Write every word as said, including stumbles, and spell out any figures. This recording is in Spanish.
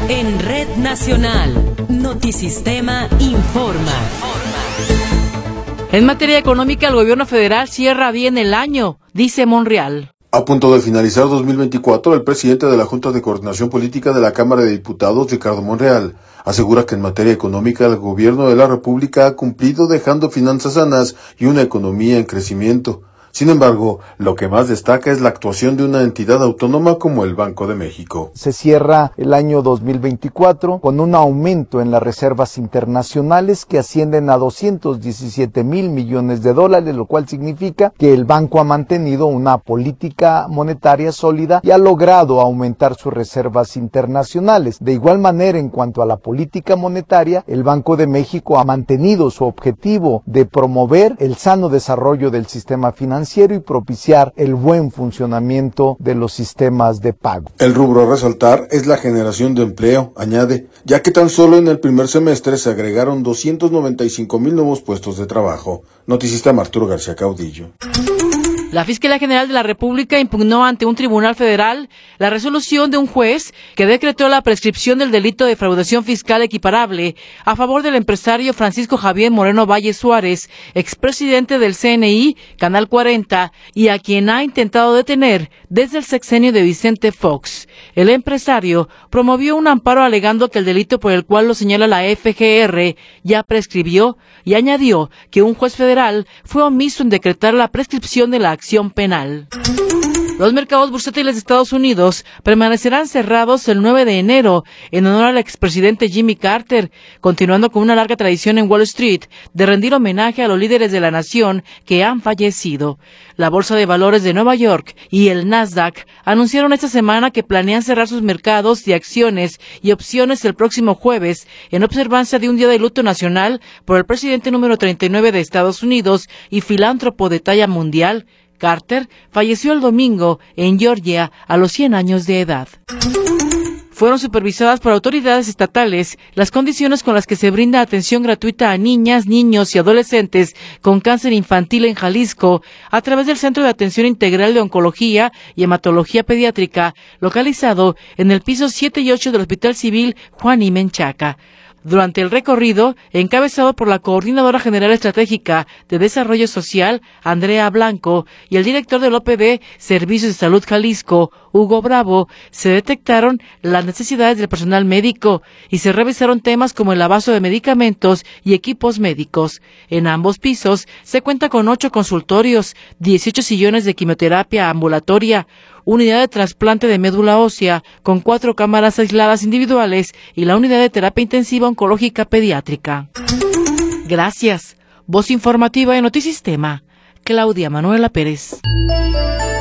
En Red Nacional, Notisistema informa. En materia económica, el gobierno federal cierra bien el año, dice Monreal. A punto de finalizar dos mil veinticuatro, el presidente de la Junta de Coordinación Política de la Cámara de Diputados, Ricardo Monreal, asegura que en materia económica el gobierno de la República ha cumplido dejando finanzas sanas y una economía en crecimiento. Sin embargo, lo que más destaca es la actuación de una entidad autónoma como el Banco de México. Se cierra el año dos mil veinticuatro con un aumento en las reservas internacionales que ascienden a doscientos diecisiete mil millones de dólares, lo cual significa que el banco ha mantenido una política monetaria sólida y ha logrado aumentar sus reservas internacionales. De igual manera, en cuanto a la política monetaria, el Banco de México ha mantenido su objetivo de promover el sano desarrollo del sistema financiero y propiciar el buen funcionamiento de los sistemas de pago. El rubro a resaltar es la generación de empleo, añade, ya que tan solo en el primer semestre se agregaron doscientos noventa y cinco mil nuevos puestos de trabajo. Noticista Arturo García Caudillo. La Fiscalía General de la República impugnó ante un tribunal federal la resolución de un juez que decretó la prescripción del delito de defraudación fiscal equiparable a favor del empresario Francisco Javier Moreno Valle Suárez, expresidente del C N I, Canal cuarenta, y a quien ha intentado detener desde el sexenio de Vicente Fox. El empresario promovió un amparo alegando que el delito por el cual lo señala la F G R ya prescribió y añadió que un juez federal fue omiso en decretar la prescripción de la acción penal. Los mercados bursátiles de Estados Unidos permanecerán cerrados el nueve de enero en honor al expresidente Jimmy Carter, continuando con una larga tradición en Wall Street de rendir homenaje a los líderes de la nación que han fallecido. La Bolsa de Valores de Nueva York y el Nasdaq anunciaron esta semana que planean cerrar sus mercados de acciones y opciones el próximo jueves en observancia de un día de luto nacional por el presidente número treinta y nueve de Estados Unidos y filántropo de talla mundial. Carter falleció el domingo en Georgia a los cien años de edad. Fueron supervisadas por autoridades estatales las condiciones con las que se brinda atención gratuita a niñas, niños y adolescentes con cáncer infantil en Jalisco a través del Centro de Atención Integral de Oncología y Hematología Pediátrica, localizado en el piso siete y ocho del Hospital Civil Juan I. Menchaca. Durante el recorrido, encabezado por la Coordinadora General Estratégica de Desarrollo Social, Andrea Blanco, y el director del O P D Servicios de Salud Jalisco, Hugo Bravo, se detectaron las necesidades del personal médico y se revisaron temas como el abasto de medicamentos y equipos médicos. En ambos pisos se cuenta con ocho consultorios, dieciocho sillones de quimioterapia ambulatoria, unidad de trasplante de médula ósea con cuatro cámaras aisladas individuales y la unidad de terapia intensiva oncológica pediátrica. Gracias. Voz informativa de Notisistema, Claudia Manuela Pérez.